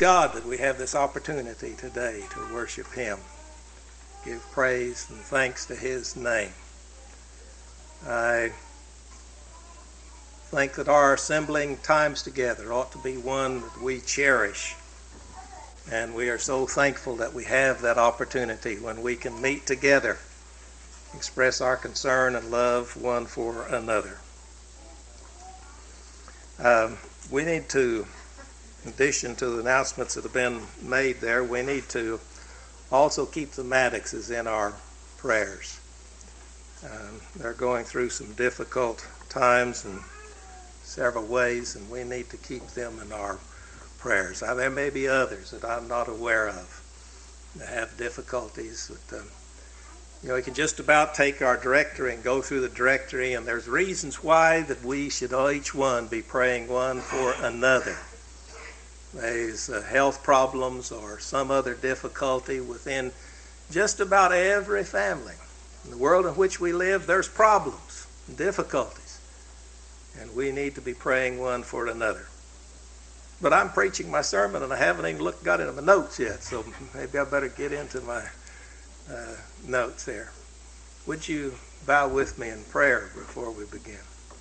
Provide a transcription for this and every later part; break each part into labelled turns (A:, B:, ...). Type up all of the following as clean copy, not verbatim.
A: God that we have this opportunity today to worship Him. Give praise and thanks to His name. I think that our assembling times together ought to be one that we cherish. And we are so thankful that we have that opportunity when we can meet together, express our concern and love one for another. We need to, in addition to the announcements that have been made there, we need to also keep the Maddoxes in our prayers. They're going through some difficult times in several ways, and we need to keep them in our prayers. There may be others that I'm not aware of that have difficulties. But, we can just about take our directory and go through the directory, and there's reasons why that we should each one be praying one for another. There's health problems or some other difficulty within just about every family. In the world in which we live, there's problems and difficulties, and we need to be praying one for another. But I'm preaching my sermon, and I haven't even got into my notes yet, so maybe I better get into my notes here. Would you bow with me in prayer before we begin?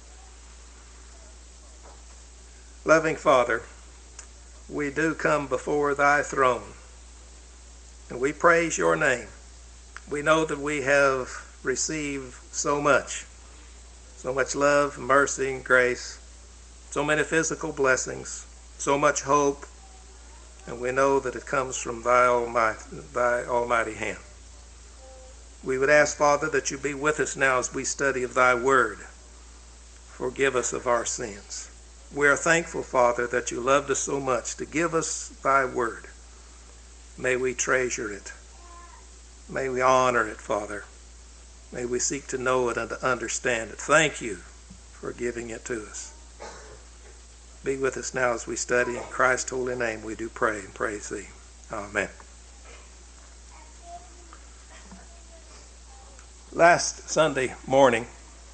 A: Loving Father, we do come before Thy throne, and we praise Your name. We know that we have received so much love, mercy, and grace, so many physical blessings, so much hope, and we know that it comes from Thy almighty hand. We would ask, Father, that You be with us now as we study of Thy word. Forgive us of our sins. We are thankful, Father, that You loved us so much to give us Thy word. May we treasure it. May we honor it, Father. May we seek to know it and to understand it. Thank You for giving it to us. Be with us now as we study. In Christ's holy name we do pray and praise Thee. Amen. Last Sunday morning,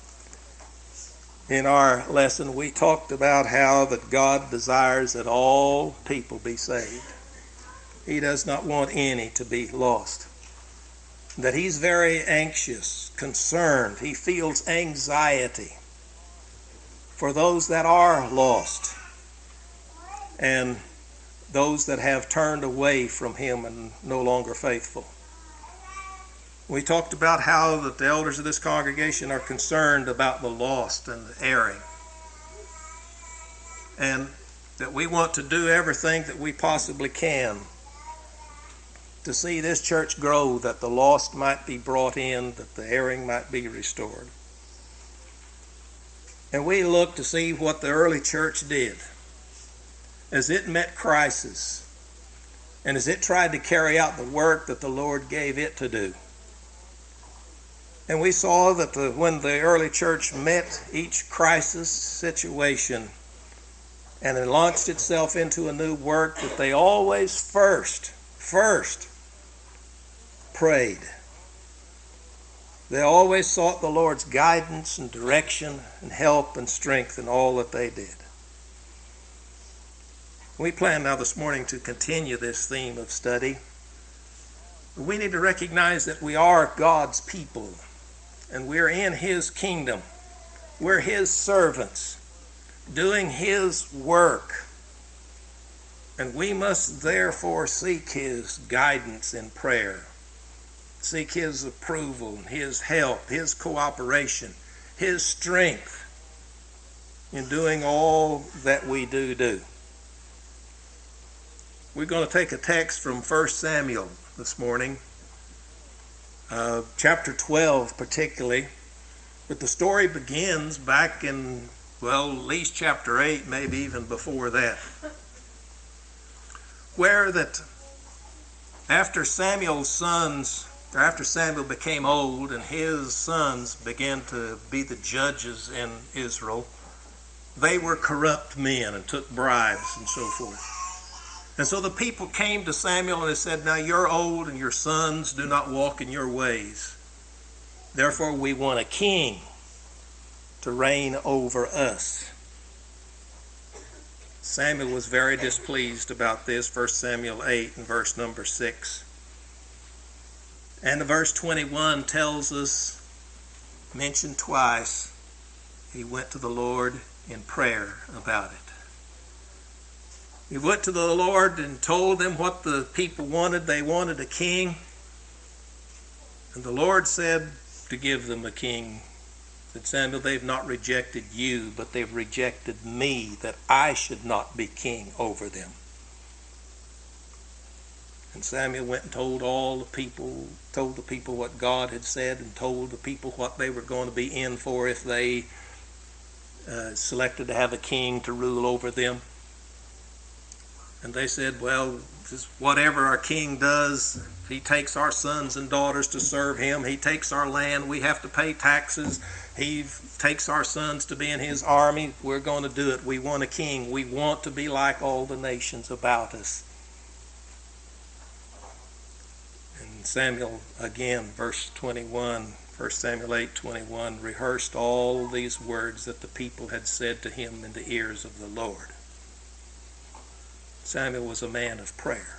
A: in our lesson, we talked about how that God desires that all people be saved. He does not want any to be lost. That He's very anxious, concerned. He feels anxiety for those that are lost and those that have turned away from Him and no longer faithful. We talked about how that the elders of this congregation are concerned about the lost and the erring, and that we want to do everything that we possibly can to see this church grow, that the lost might be brought in, that the erring might be restored. And we look to see what the early church did as it met crisis and as it tried to carry out the work that the Lord gave it to do. And we saw that when the early church met each crisis situation and it launched itself into a new work, that they always first prayed. They always sought the Lord's guidance and direction and help and strength in all that they did. We plan now this morning to continue this theme of study. We need to recognize that we are God's people, and we're in His kingdom. We're His servants, doing His work. And we must therefore seek His guidance in prayer, seek His approval, His help, His cooperation, His strength in doing all that we do. We're going to take a text from 1 Samuel this morning. Chapter 12 particularly, but the story begins back in, at least chapter 8, maybe even before that, where that after Samuel became old and his sons began to be the judges in Israel, they were corrupt men and took bribes and so forth. And so the people came to Samuel and they said, "Now you're old and your sons do not walk in your ways. Therefore we want a king to reign over us." Samuel was very displeased about this. 1 Samuel 8 and verse number 6. And verse 21 tells us, mentioned twice, he went to the Lord in prayer about it. He went to the Lord and told them what the people wanted. They wanted a king. And the Lord said to give them a king. Said, Samuel, they've not rejected you, but they've rejected me, that I should not be king over them. And Samuel went and told the people what God had said, and told the people what they were going to be in for if they selected to have a king to rule over them. And they said, well, just whatever our king does, if he takes our sons and daughters to serve him, he takes our land, we have to pay taxes, he takes our sons to be in his army, we're going to do it. We want a king. We want to be like all the nations about us. And Samuel, again, verse 21, 1 Samuel 8:21, rehearsed all these words that the people had said to him in the ears of the Lord. Samuel was a man of prayer.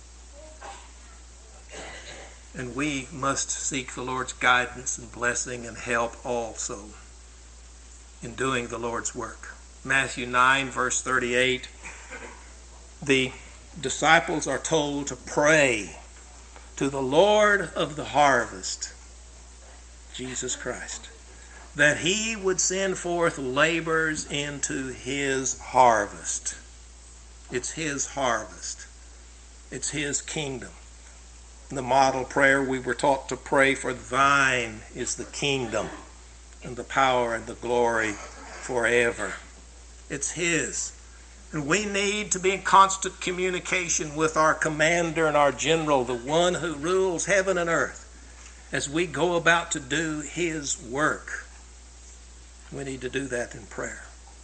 A: And we must seek the Lord's guidance and blessing and help also in doing the Lord's work. Matthew 9, verse 38, the disciples are told to pray to the Lord of the harvest, Jesus Christ, that he would send forth laborers into his harvest. It's his harvest. It's his kingdom. In the model prayer, we were taught to pray, for thine is the kingdom and the power and the glory forever. It's his. And we need to be in constant communication with our commander and our general, the one who rules heaven and earth, as we go about to do his work. We need to do that in prayer.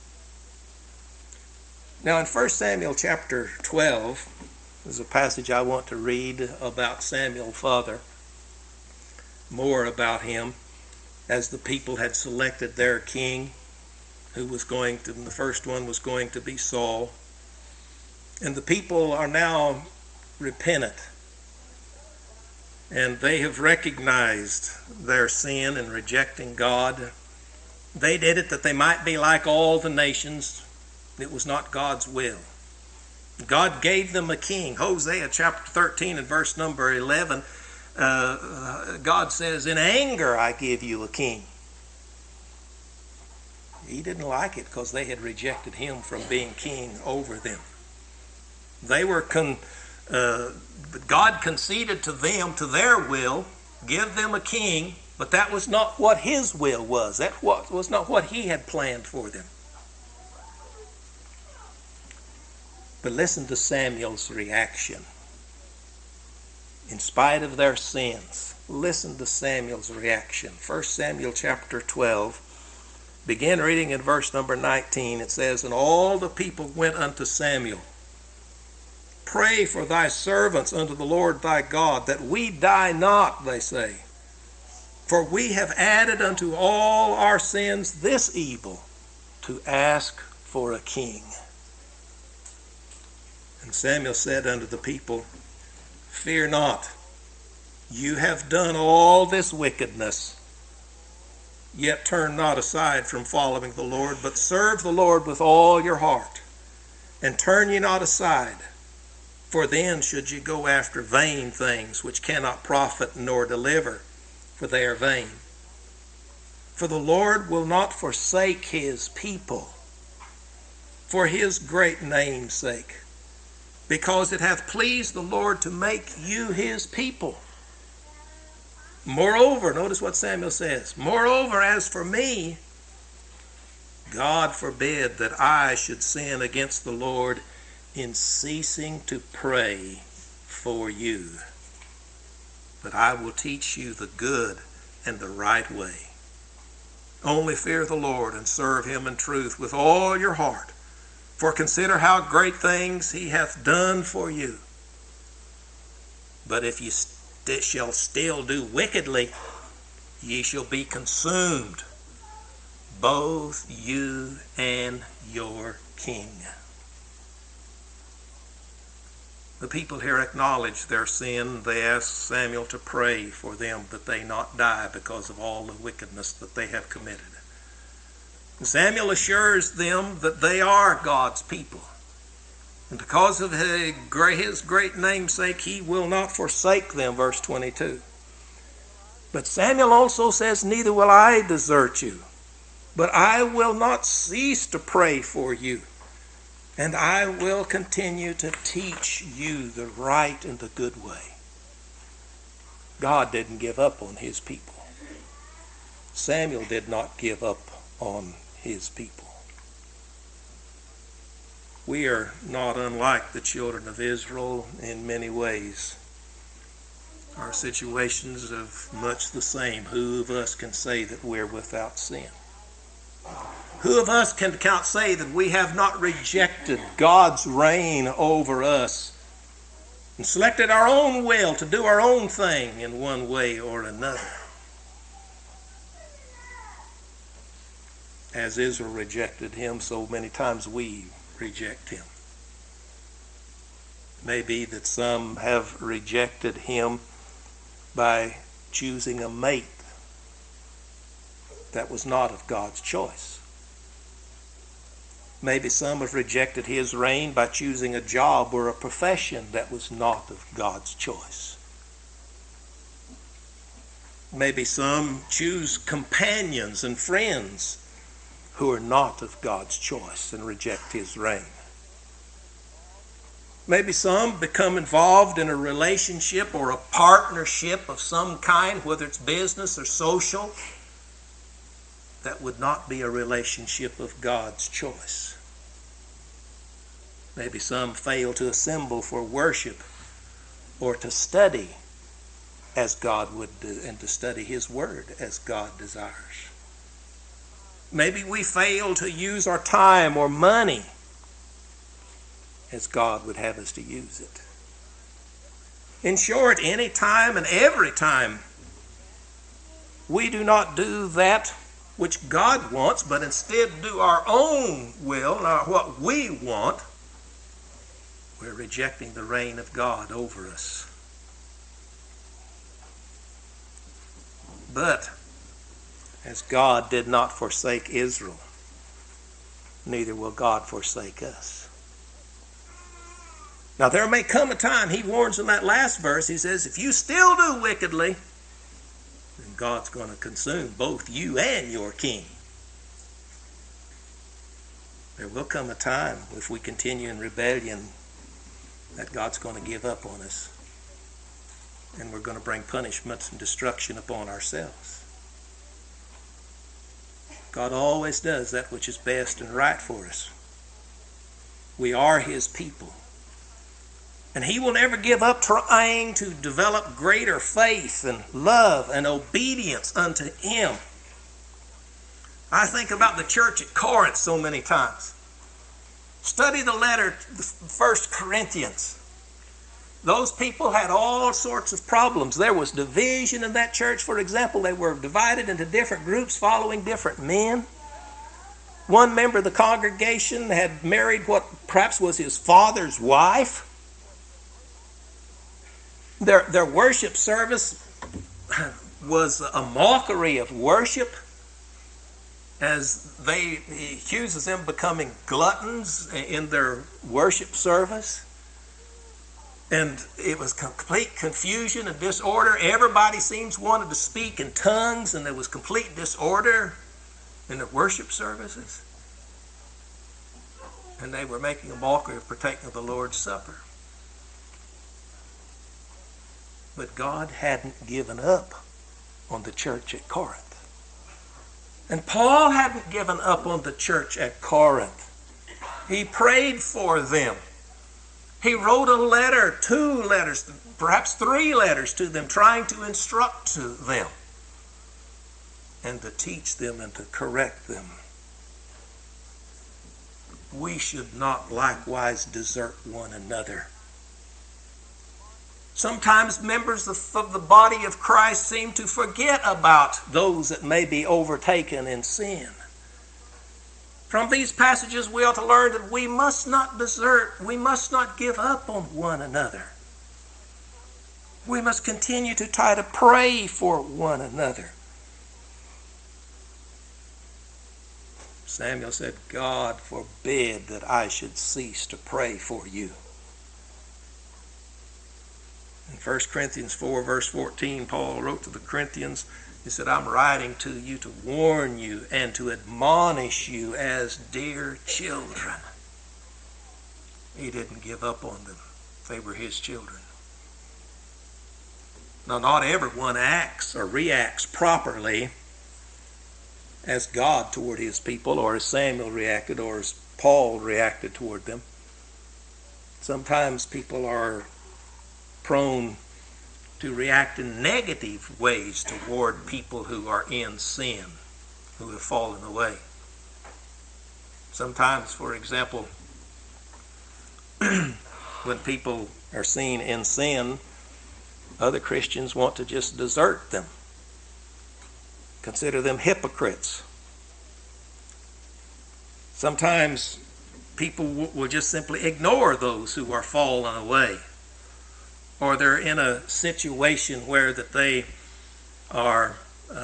A: Now in 1 Samuel chapter 12, there's a passage I want to read about Samuel, father, more about him, as the people had selected their king, who was going to, the first one was going to be Saul. And the people are now repentant. And they have recognized their sin in rejecting God. They did it that they might be like all the nations. It was not God's will. God gave them a king. Hosea chapter 13 and verse number 11, God says, in anger I give you a king. He didn't like it because they had rejected him from being king over them. They were God conceded to them, to their will, give them a king, but that was not what his will was. That was not what he had planned for them. But listen to Samuel's reaction. In spite of their sins, listen to Samuel's reaction. 1 Samuel chapter 12, begin reading in verse number 19. It says, and all the people went unto Samuel. Pray for thy servants unto the Lord thy God, that we die not, they say. For we have added unto all our sins this evil, to ask for a king. And Samuel said unto the people, fear not, you have done all this wickedness, yet turn not aside from following the Lord, but serve the Lord with all your heart, and turn ye not aside, for then should ye go after vain things, which cannot profit nor deliver, for they are vain. For the Lord will not forsake his people, for his great name's sake, because it hath pleased the Lord to make you his people. Moreover, notice what Samuel says, moreover, as for me, God forbid that I should sin against the Lord in ceasing to pray for you. But I will teach you the good and the right way. Only fear the Lord and serve him in truth with all your heart. For consider how great things he hath done for you. But if ye shall still do wickedly, ye shall be consumed, both you and your king. The people here acknowledge their sin. They ask Samuel to pray for them that they not die because of all the wickedness that they have committed. And Samuel assures them that they are God's people. And because of his great namesake, he will not forsake them, verse 22. But Samuel also says, neither will I desert you, but I will not cease to pray for you. And I will continue to teach you the right and the good way. God didn't give up on his people. Samuel did not give up on his people. We are not unlike the children of Israel in many ways. Our situations are much the same. Who of us can say that we're without sin? Who of us can say that we have not rejected God's reign over us and selected our own will to do our own thing in one way or another? As Israel rejected him, so many times we reject him. It may be that some have rejected him by choosing a mate that was not of God's choice. Maybe some have rejected his reign by choosing a job or a profession that was not of God's choice. Maybe some choose companions and friends who are not of God's choice and reject his reign. Maybe some become involved in a relationship or a partnership of some kind, whether it's business or social, that would not be a relationship of God's choice. Maybe some fail to assemble for worship or to study as God would do, and to study his word as God desires. Maybe we fail to use our time or money as God would have us to use it. In short, any time and every time we do not do that which God wants, but instead do our own will, not what we want, we're rejecting the reign of God over us. But as God did not forsake Israel, neither will God forsake us. Now there may come a time, he warns in that last verse, he says, if you still do wickedly, then God's going to consume both you and your king. There will come a time, if we continue in rebellion, that God's going to give up on us. And we're going to bring punishment and destruction upon ourselves. God always does that which is best and right for us. We are his people. And he will never give up trying to develop greater faith and love and obedience unto him. I think about the church at Corinth so many times. Study the letter to 1 Corinthians. Those people had all sorts of problems. There was division in that church. For example, they were divided into different groups following different men. One member of the congregation had married what perhaps was his father's wife. Their worship service was a mockery of worship, as he accuses them of becoming gluttons in their worship service. And it was complete confusion and disorder. Everybody seems wanted to speak in tongues, and there was complete disorder in the worship services. And they were making a mockery of partaking of the Lord's Supper. But God hadn't given up on the church at Corinth. And Paul hadn't given up on the church at Corinth. He prayed for them. He wrote a letter, 2 letters, perhaps 3 letters to them, trying to instruct to them and to teach them and to correct them. We should not likewise desert one another. Sometimes members of the body of Christ seem to forget about those that may be overtaken in sin. From these passages we ought to learn that we must not desert, we must not give up on one another. We must continue to try to pray for one another. Samuel said, God forbid that I should cease to pray for you. In 1 Corinthians 4, verse 14, Paul wrote to the Corinthians, he said, I'm writing to you to warn you and to admonish you as dear children. He didn't give up on them. They were his children. Now, not everyone acts or reacts properly as God toward his people, or as Samuel reacted, or as Paul reacted toward them. Sometimes people are prone to react in negative ways toward people who are in sin, who have fallen away. Sometimes, for example, when people are seen in sin, other Christians want to just desert them, consider them hypocrites. Sometimes people will just simply ignore those who are fallen away, or they're in a situation where that they are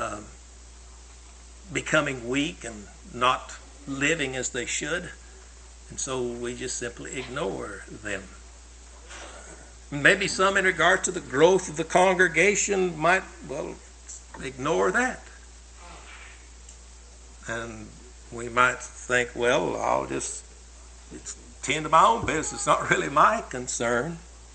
A: becoming weak and not living as they should, and so we just simply ignore them. Maybe some in regard to the growth of the congregation might, ignore that. And we might think, I'll just tend to my own business. It's not really my concern.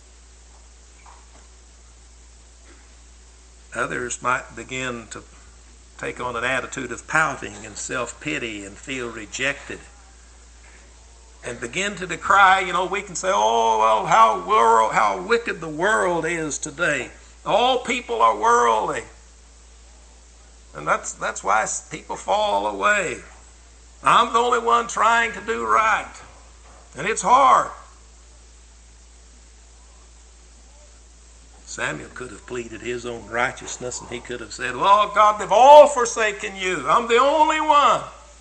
A: Others might begin to take on an attitude of pouting and self-pity and feel rejected, and begin to decry. We can say, how wicked the world is today. All people are worldly. And that's why people fall away. I'm the only one trying to do right. And it's hard. Samuel could have pleaded his own righteousness, and he could have said, God, they've all forsaken you. I'm the only one.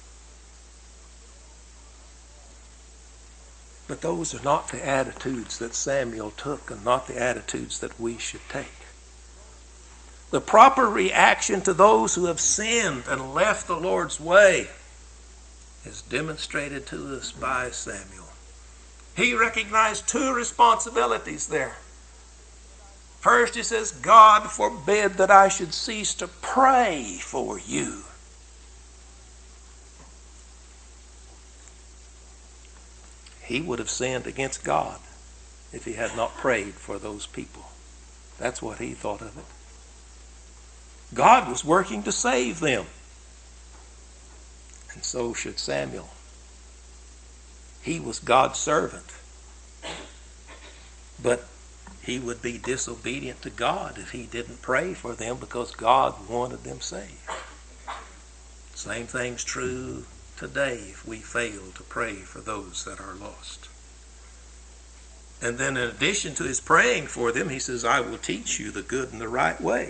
A: But those are not the attitudes that Samuel took, and not the attitudes that we should take. The proper reaction to those who have sinned and left the Lord's way is demonstrated to us by Samuel. He recognized two responsibilities there. First, he says, God forbid that I should cease to pray for you. He would have sinned against God if he had not prayed for those people. That's what he thought of it. God was working to save them. And so should Samuel. He was God's servant. But he would be disobedient to God if he didn't pray for them, because God wanted them saved. Same thing's true today if we fail to pray for those that are lost. And then in addition to his praying for them, he says, I will teach you the good and the right way.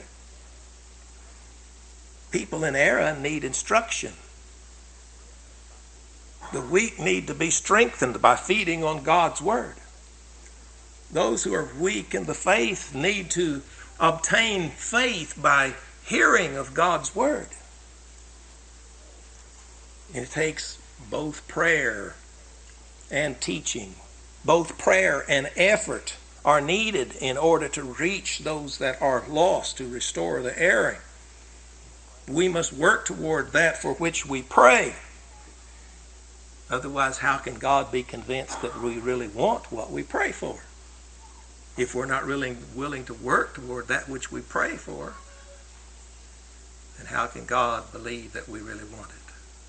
A: People in error need instruction. The weak need to be strengthened by feeding on God's word. Those who are weak in the faith need to obtain faith by hearing of God's word. It takes both prayer and teaching. Both prayer and effort are needed in order to reach those that are lost, to restore the erring. We must work toward that for which we pray. Otherwise, how can God be convinced that we really want what we pray for? If we're not really willing to work toward that which we pray for, then how can God believe that we really want it?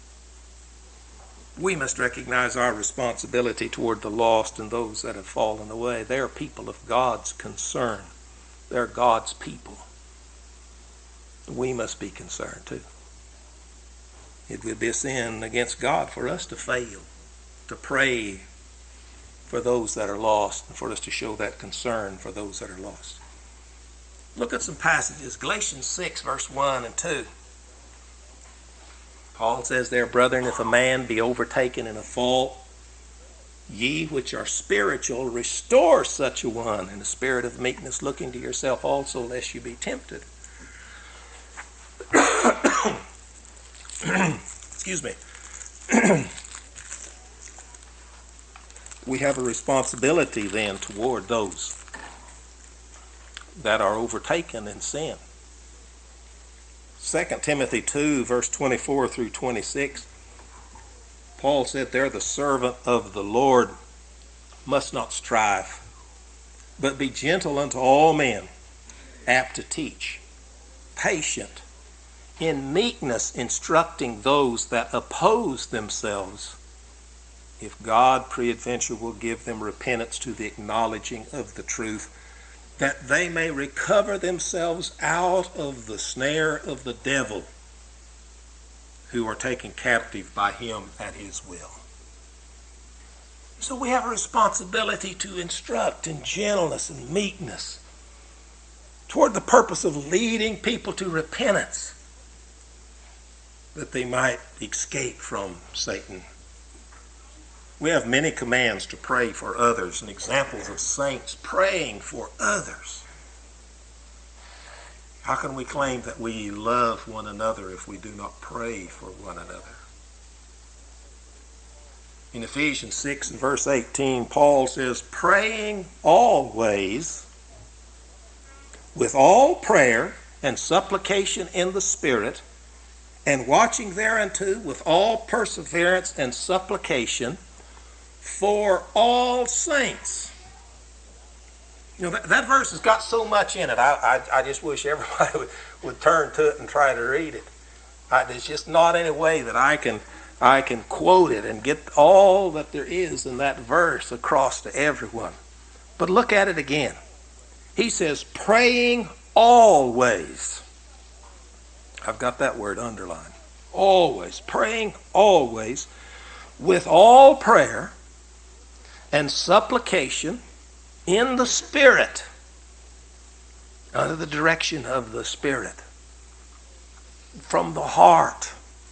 A: We must recognize our responsibility toward the lost and those that have fallen away. They are people of God's concern. They're God's people. We must be concerned too. It would be a sin against God for us to fail to pray for those that are lost, and for us to show that concern for those that are lost. Look at some passages. Galatians 6, verse 1 and 2. Paul says there, brethren, if a man be overtaken in a fault, ye which are spiritual, restore such a one in the spirit of meekness, looking to yourself also, lest you be tempted. Excuse me. We have a responsibility then toward those that are overtaken in sin. 2 Timothy 2, verse 24 through 26, Paul said there, the servant of the Lord must not strive, but be gentle unto all men, apt to teach, patient, in meekness instructing those that oppose themselves, if God peradventure will give them repentance to the acknowledging of the truth, that they may recover themselves out of the snare of the devil, who are taken captive by him at his will. So we have a responsibility to instruct in gentleness and meekness toward the purpose of leading people to repentance, that they might escape from Satan. We have many commands to pray for others and examples of saints praying for others. How can we claim that we love one another if we do not pray for one another? In Ephesians 6 and verse 18, Paul says, praying always with all prayer and supplication in the Spirit, and watching thereunto with all perseverance and supplication for all saints. You know, that verse has got so much in it. I just wish everybody would turn to it and try to read it. There's just not any way that I can quote it and get all that there is in that verse across to everyone. But look at it again. He says, praying always. I've got that word underlined. Always. Praying always with all prayer and supplication in the Spirit, under the direction of the Spirit, from the heart.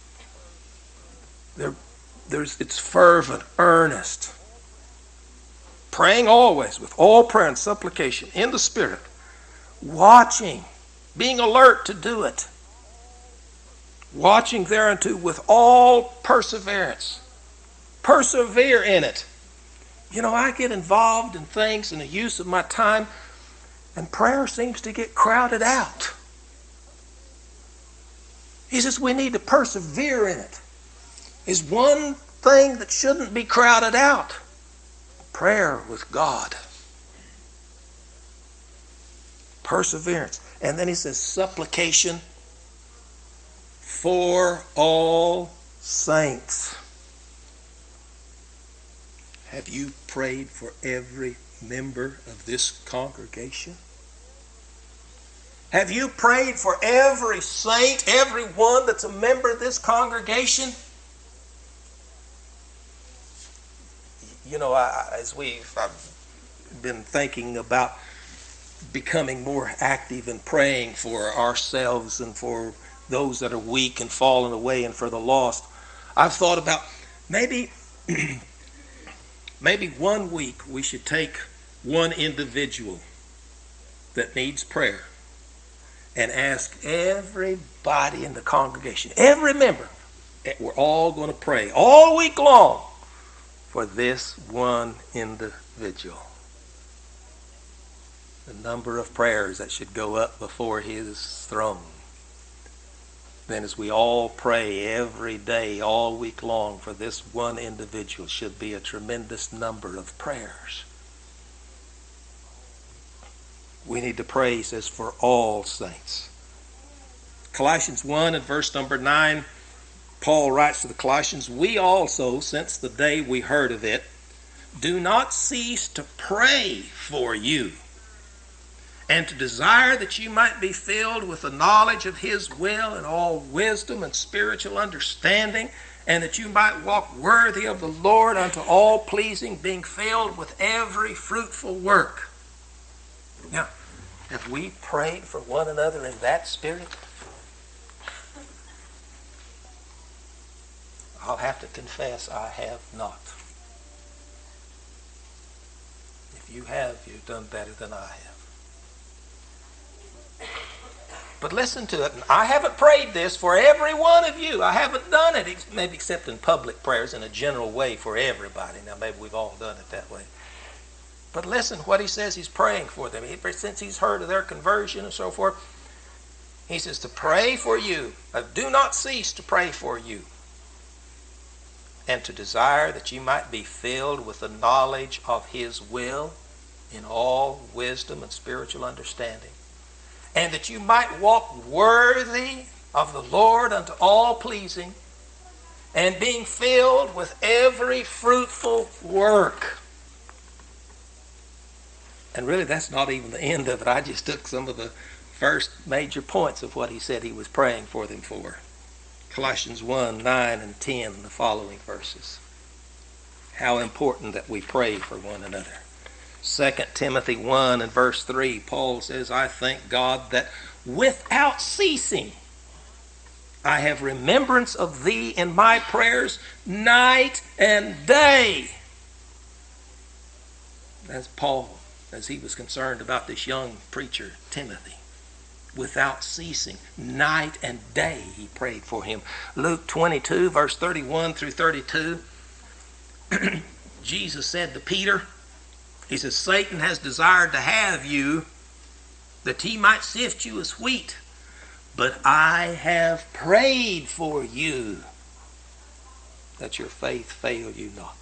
A: It's fervent, earnest. Praying always with all prayer and supplication in the Spirit, watching, being alert to do it, watching thereunto with all perseverance. Persevere in it. You know, I get involved in things in the use of my time, and prayer seems to get crowded out. He says we need to persevere in it. Is one thing that shouldn't be crowded out. Prayer with God. Perseverance. And then he says supplication for all saints. Have you prayed for every member of this congregation? Have you prayed for every saint, everyone that's a member of this congregation? You know, I've been thinking about becoming more active in praying for ourselves and for those that are weak and fallen away and for the lost. I've thought about maybe 1 week we should take one individual that needs prayer and ask everybody in the congregation, every member, we're all going to pray all week long for this one individual. The number of prayers that should go up before his throne. Then as we all pray every day, all week long for this one individual, should be a tremendous number of prayers. We need to pray, he says, for all saints. Colossians 1 and verse number 9, Paul writes to the Colossians, we also, since the day we heard of it, do not cease to pray for you, and to desire that you might be filled with the knowledge of his will and all wisdom and spiritual understanding, and that you might walk worthy of the Lord unto all pleasing, being filled with every fruitful work. Now, have we prayed for one another in that spirit? I'll have to confess I have not. If you have, you've done better than I have. But listen to it. I haven't prayed this for every one of you. I haven't done it, maybe except in public prayers in a general way for everybody. Now, maybe we've all done it that way. But listen what he says he's praying for them. Since he's heard of their conversion and so forth, he says to pray for you. Do not cease to pray for you. And to desire that you might be filled with the knowledge of his will in all wisdom and spiritual understanding. And that you might walk worthy of the Lord unto all pleasing, and being filled with every fruitful work. And really that's not even the end of it. I just took some of the first major points of what he said he was praying for them for. Colossians 1, 9 and 10, the following verses. How important that we pray for one another. 2 Timothy 1 and verse 3, Paul says, I thank God that without ceasing I have remembrance of thee in my prayers night and day. That's Paul, as he was concerned about this young preacher, Timothy. Without ceasing, night and day he prayed for him. Luke 22, verse 31 through 32, Jesus said to Peter, he says, Satan has desired to have you, that he might sift you as wheat. But I have prayed for you, that your faith fail you not.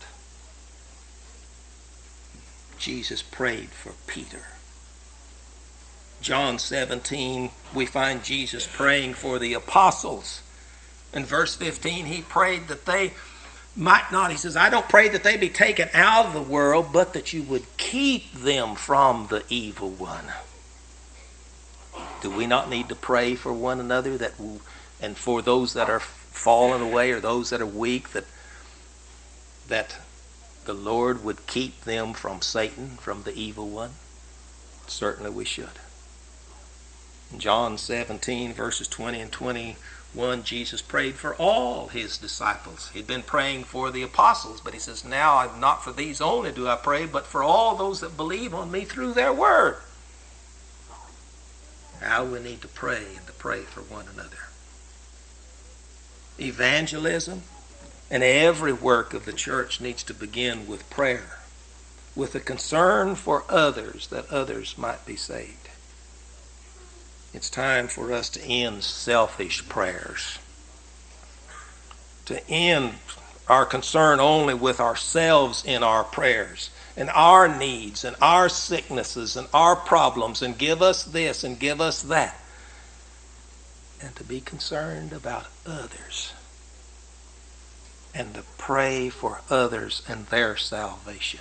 A: Jesus prayed for Peter. John 17, we find Jesus praying for the apostles. In verse 15, he prayed that they might not, he says, I don't pray that they be taken out of the world, but that you would keep them from the evil one. Do we not need to pray for one another and for those that are fallen away or those that are weak, that the Lord would keep them from Satan, from the evil one? Certainly we should. In John 17, verses 20 and 21, Jesus prayed for all his disciples. He'd been praying for the apostles, but he says, now not for these only do I pray, but for all those that believe on me through their word. How we need to pray and to pray for one another. Evangelism and every work of the church needs to begin with prayer, with a concern for others, that others might be saved. It's time for us to end selfish prayers, to end our concern only with ourselves in our prayers and our needs and our sicknesses and our problems, and give us this and give us that, and to be concerned about others and to pray for others and their salvation.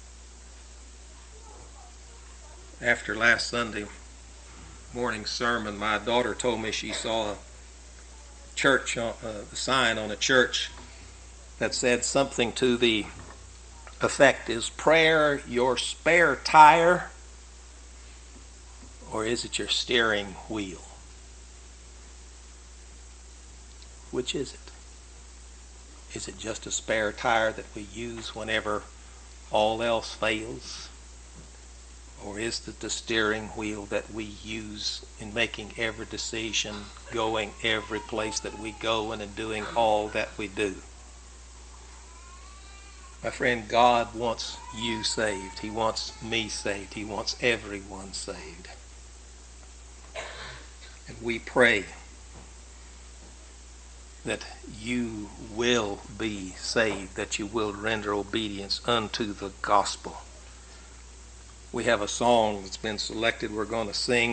A: After last Sunday morning sermon, my daughter told me she saw a church sign on a church that said something to the effect, is prayer your spare tire, or is it your steering wheel? Which is it? Is it just a spare tire that we use whenever all else fails? Or is it the steering wheel that we use in making every decision, going every place that we go, and in doing all that we do? My friend, God wants you saved. He wants me saved. He wants everyone saved. And we pray that you will be saved, that you will render obedience unto the gospel. We have a song that's been selected we're going to sing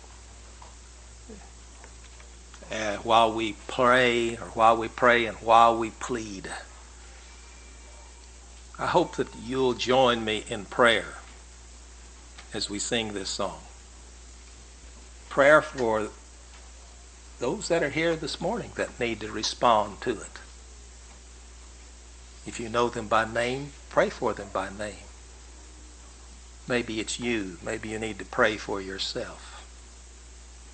A: while we pray and while we plead. I hope that you'll join me in prayer as we sing this song. Prayer for those that are here this morning that need to respond to it. If you know them by name, pray for them by name. Maybe it's you. Maybe you need to pray for yourself.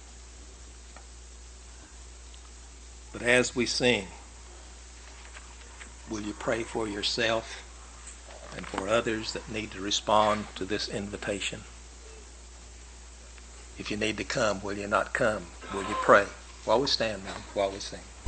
A: But as we sing, will you pray for yourself and for others that need to respond to this invitation? If you need to come, will you not come? Will you pray? While we stand now, while we sing.